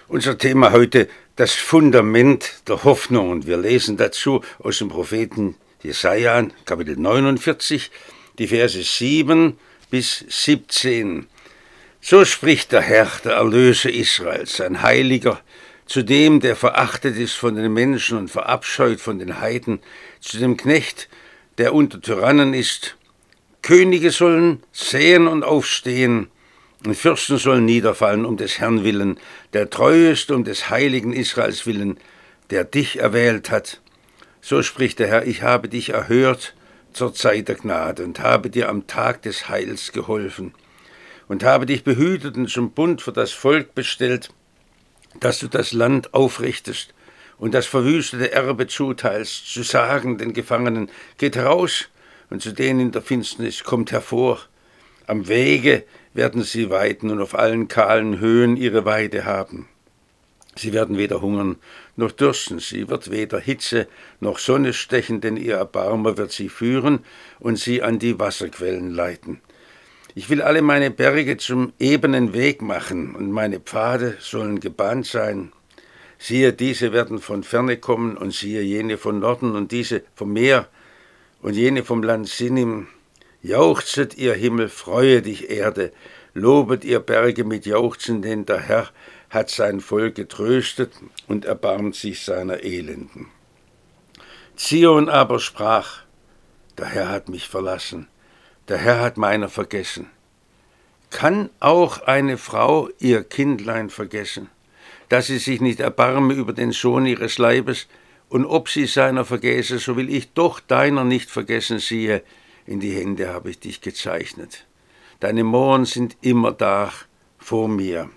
Unser Thema heute, das Fundament der Hoffnung. Und wir lesen dazu aus dem Propheten Jesaja, Kapitel 49, die Verse 7 bis 17. So spricht der Herr, der Erlöser Israels, ein Heiliger, zu dem, der verachtet ist von den Menschen und verabscheut von den Heiden, zu dem Knecht, der unter Tyrannen ist. Könige sollen säen und aufstehen, und Fürsten sollen niederfallen um des Herrn willen, der treu ist um des heiligen Israels willen, der dich erwählt hat. So spricht der Herr, ich habe dich erhört zur Zeit der Gnade und habe dir am Tag des Heils geholfen und habe dich behütet und zum Bund für das Volk bestellt, dass du das Land aufrichtest und das verwüstete Erbe zuteilst, zu sagen den Gefangenen, geht heraus, und zu denen in der Finsternis, kommt hervor. Am Wege werden sie weiden und auf allen kahlen Höhen ihre Weide haben. Sie werden weder hungern noch dürsten, sie wird weder Hitze noch Sonne stechen, denn ihr Erbarmer wird sie führen und sie an die Wasserquellen leiten. Ich will alle meine Berge zum ebenen Weg machen, und meine Pfade sollen gebahnt sein. Siehe, diese werden von ferne kommen, und siehe, jene von Norden, und diese vom Meer, und jene vom Land Sinim. Jauchzet, ihr Himmel, freue dich, Erde, lobet, ihr Berge, mit Jauchzen, denn der Herr hat sein Volk getröstet und erbarmt sich seiner Elenden. Zion aber sprach, der Herr hat mich verlassen, der Herr hat meiner vergessen. Kann auch eine Frau ihr Kindlein vergessen, dass sie sich nicht erbarme über den Sohn ihres Leibes, und ob sie seiner vergesse, so will ich doch deiner nicht vergessen, siehe, in die Hände habe ich dich gezeichnet. Deine Mauern sind immer da vor mir.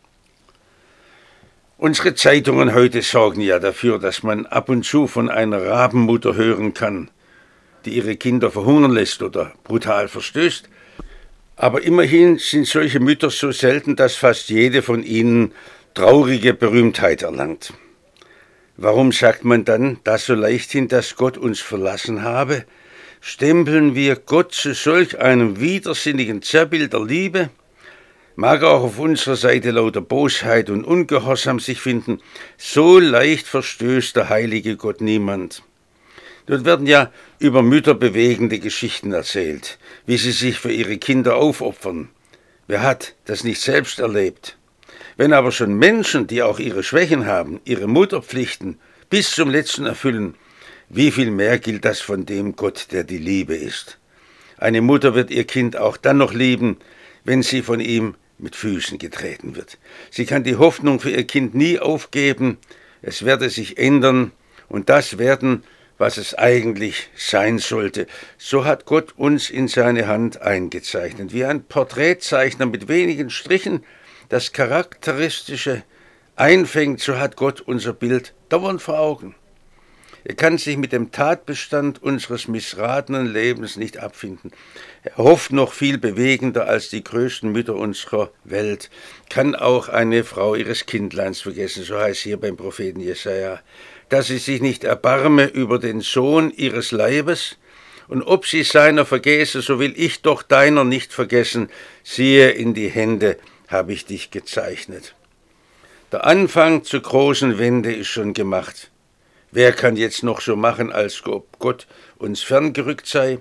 Unsere Zeitungen heute sorgen ja dafür, dass man ab und zu von einer Rabenmutter hören kann, die ihre Kinder verhungern lässt oder brutal verstößt. Aber immerhin sind solche Mütter so selten, dass fast jede von ihnen traurige Berühmtheit erlangt. Warum sagt man dann das so leichthin, dass Gott uns verlassen habe? Stempeln wir Gott zu solch einem widersinnigen Zerrbild der Liebe? Mag auch auf unserer Seite lauter Bosheit und Ungehorsam sich finden, so leicht verstößt der heilige Gott niemand. Dort werden ja über Mütter bewegende Geschichten erzählt, wie sie sich für ihre Kinder aufopfern. Wer hat das nicht selbst erlebt? Wenn aber schon Menschen, die auch ihre Schwächen haben, ihre Mutterpflichten bis zum Letzten erfüllen, wie viel mehr gilt das von dem Gott, der die Liebe ist? Eine Mutter wird ihr Kind auch dann noch lieben, wenn sie von ihm mit Füßen getreten wird. Sie kann die Hoffnung für ihr Kind nie aufgeben, es werde sich ändern und das werden, was es eigentlich sein sollte. So hat Gott uns in seine Hand eingezeichnet, wie ein Porträtzeichner mit wenigen Strichen das Charakteristische einfängt, so hat Gott unser Bild dauernd vor Augen. Er kann sich mit dem Tatbestand unseres missratenen Lebens nicht abfinden. Er hofft noch viel bewegender als die größten Mütter unserer Welt. Kann auch eine Frau ihres Kindleins vergessen, so heißt hier beim Propheten Jesaja, dass sie sich nicht erbarme über den Sohn ihres Leibes, und ob sie seiner vergesse, so will ich doch deiner nicht vergessen, siehe, in die Hände habe ich dich gezeichnet. Der Anfang zur großen Wende ist schon gemacht. Wer kann jetzt noch so machen, als ob Gott uns ferngerückt sei?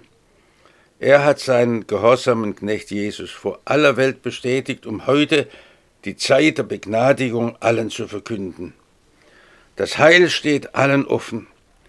Er hat seinen gehorsamen Knecht Jesus vor aller Welt bestätigt, um heute die Zeit der Begnadigung allen zu verkünden. Das Heil steht allen offen.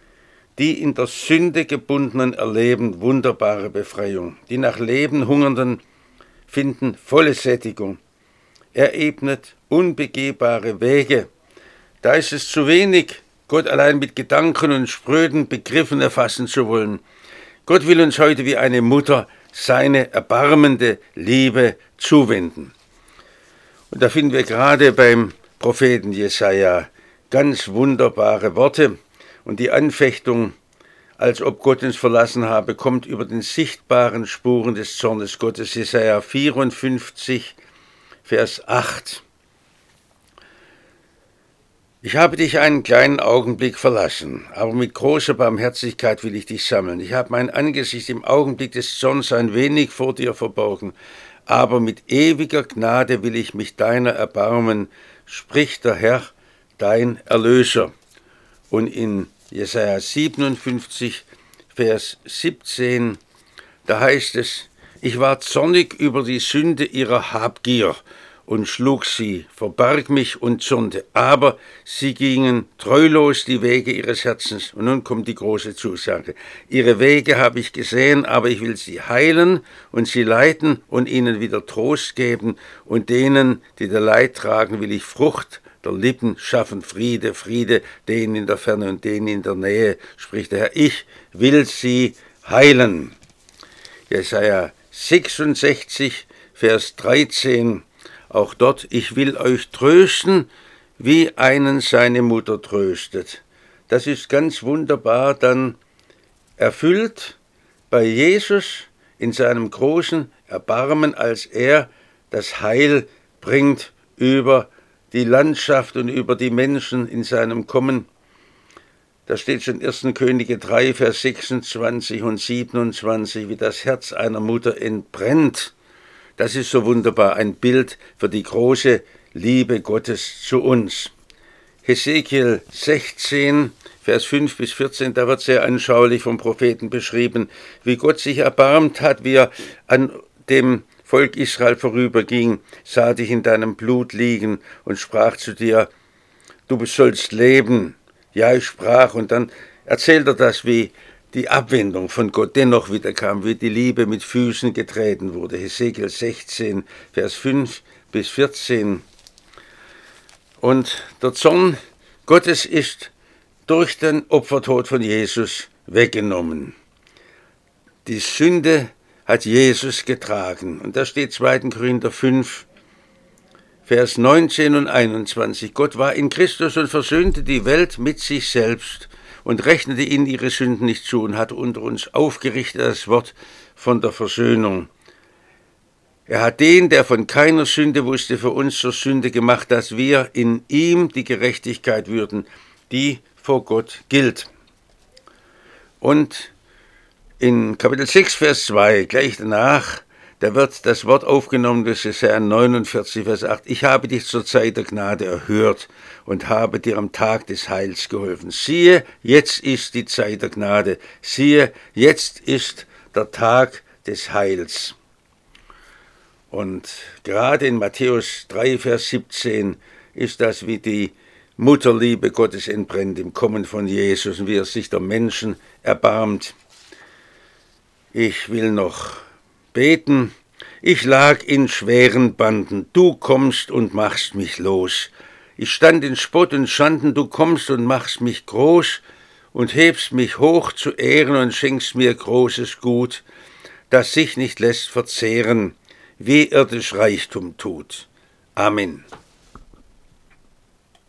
Die in der Sünde gebundenen erleben wunderbare Befreiung. Die nach Leben Hungernden finden volle Sättigung. Er ebnet unbegehbare Wege. Da ist es zu wenig, Gott allein mit Gedanken und spröden Begriffen erfassen zu wollen. Gott will uns heute wie eine Mutter seine erbarmende Liebe zuwenden. Und da finden wir gerade beim Propheten Jesaja ganz wunderbare Worte. Und die Anfechtung, als ob Gott uns verlassen habe, kommt über den sichtbaren Spuren des Zornes Gottes. Jesaja 54, Vers 8. Ich habe dich einen kleinen Augenblick verlassen, aber mit großer Barmherzigkeit will ich dich sammeln. Ich habe mein Angesicht im Augenblick des Zorns ein wenig vor dir verborgen, aber mit ewiger Gnade will ich mich deiner erbarmen, spricht der Herr, dein Erlöser. Und in Jesaja 57, Vers 17, da heißt es, ich war zornig über die Sünde ihrer Habgier und schlug sie, verbarg mich und zürnte. Aber sie gingen treulos die Wege ihres Herzens. Und nun kommt die große Zusage. Ihre Wege habe ich gesehen, aber ich will sie heilen und sie leiten und ihnen wieder Trost geben. Und denen, die der Leid tragen, will ich Frucht der Lippen schaffen, Friede, Friede, denen in der Ferne und denen in der Nähe, spricht der Herr. Ich will sie heilen. Jesaja 66, Vers 13, auch dort, ich will euch trösten, wie einen seine Mutter tröstet. Das ist ganz wunderbar dann erfüllt bei Jesus in seinem großen Erbarmen, als er das Heil bringt über die Landschaft und über die Menschen in seinem Kommen. Da steht schon in 1. Könige 3, Vers 26 und 27, wie das Herz einer Mutter entbrennt. Das ist so wunderbar, ein Bild für die große Liebe Gottes zu uns. Hesekiel 16, Vers 5 bis 14, da wird sehr anschaulich vom Propheten beschrieben, wie Gott sich erbarmt hat, wie er an dem Volk Israel vorüberging, sah dich in deinem Blut liegen und sprach zu dir, du sollst leben. Ja, ich sprach, und dann erzählt er das, wie die Abwendung von Gott dennoch wiederkam, wie die Liebe mit Füßen getreten wurde. Hesekiel 16, Vers 5 bis 14. Und der Zorn Gottes ist durch den Opfertod von Jesus weggenommen. Die Sünde hat Jesus getragen. Und da steht 2. Korinther 5, Vers 19 und 21. Gott war in Christus und versöhnte die Welt mit sich selbst und rechnete ihnen ihre Sünden nicht zu und hat unter uns aufgerichtet das Wort von der Versöhnung. Er hat den, der von keiner Sünde wusste, für uns zur Sünde gemacht, dass wir in ihm die Gerechtigkeit würden, die vor Gott gilt. Und in Kapitel 6, Vers 2, gleich danach, da wird das Wort aufgenommen, das ist Jesaja 49, Vers 8. Ich habe dich zur Zeit der Gnade erhört und habe dir am Tag des Heils geholfen. Siehe, jetzt ist die Zeit der Gnade. Siehe, jetzt ist der Tag des Heils. Und gerade in Matthäus 3, Vers 17 ist das, wie die Mutterliebe Gottes entbrennt im Kommen von Jesus und wie er sich der Menschen erbarmt. Ich will noch beten. Ich lag in schweren Banden, du kommst und machst mich los. Ich stand in Spott und Schanden, du kommst und machst mich groß und hebst mich hoch zu Ehren und schenkst mir großes Gut, das sich nicht lässt verzehren, wie irdisch Reichtum tut. Amen.